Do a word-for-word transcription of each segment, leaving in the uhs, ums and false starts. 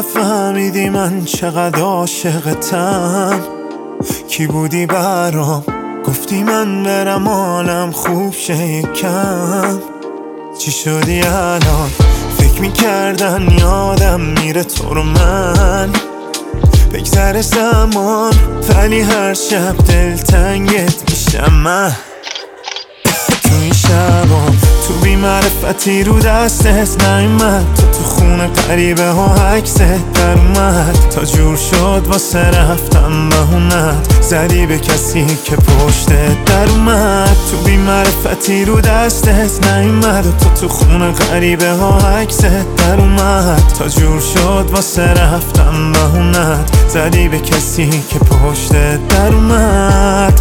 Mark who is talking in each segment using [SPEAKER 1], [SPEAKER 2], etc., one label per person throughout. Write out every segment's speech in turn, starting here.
[SPEAKER 1] نفهمیدی من چقدر عاشقتم؟ کی بودی برام گفتی من برم حالم خوب شه یکم؟ چی شدی الان؟ فکر میکردن یادم میره تو رو من بگذره زمان، ولی هر شب دلتنگت میشم من. تو این شبام تو بی معرفتی رو دستت نیومد، تو تو خونه غریبه ها عکست در اومد، تا جور شد واسه رفتم بهونت زدی به کسی که پشتت در اومد. تو بی معرفتی رو دستت نیومد و تو تو خونه غریبه ها عکست در اومد، تا جور شد واسه رفتم بهونت زدی به کسی که پشتت در اومد.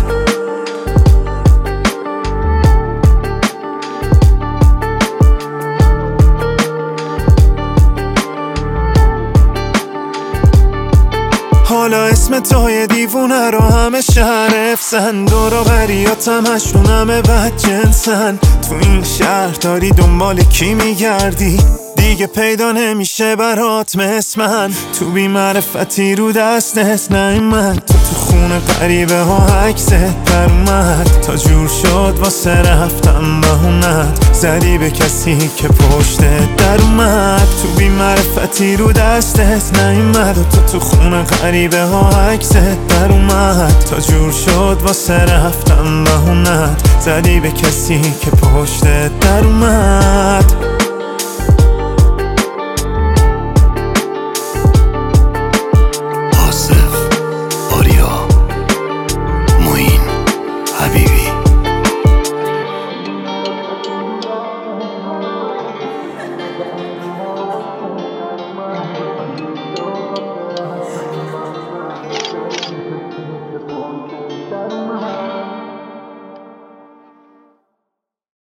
[SPEAKER 1] حالا اسم توی دیوونه رو همه شهر افسن، دور و بریاتم هشتون همه بد جنسن. تو این شهر داری دنبال کی میگردی؟ دیگه پیدا نمیشه برات مثل من. تو بی معرفتی رو دستت نیومد، تو تو خونه غریبه ها عکست در اومد، تا جور شد واسه رفتم بهونت زدی به کسی که پشتت در اومد. تو بی معرفتی رو دستت نیومد و تو تو خونه غریبه ها عکست در اومد، تا جور شد واسه رفتم بهونت زدی به کسی که پشتت در اومد.